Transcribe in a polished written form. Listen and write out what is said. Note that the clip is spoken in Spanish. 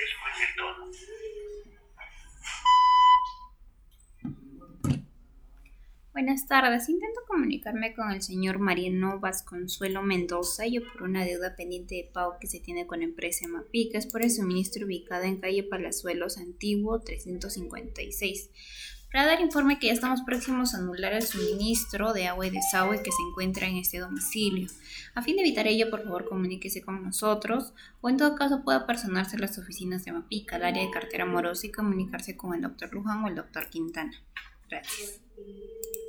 Buenas tardes, intento comunicarme con el señor Mariano Vasconsuelo Mendoza, yo por una deuda pendiente de pago que se tiene con la empresa Mapica, es por el suministro ubicada en calle Palazuelos Antiguo 356. Para dar informe que ya estamos próximos a anular el suministro de agua y desagüe que se encuentra en este domicilio. A fin de evitar ello, por favor comuníquese con nosotros o en todo caso pueda personarse a las oficinas de Mapica, al área de cartera morosa y comunicarse con el doctor Luján o el doctor Quintana. Gracias.